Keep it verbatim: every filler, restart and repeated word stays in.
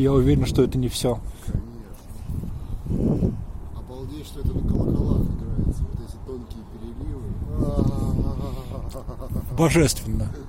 И я уверен, что это не все. Конечно. Обалдеть, что это на колоколах играется. Вот эти тонкие переливы. Божественно.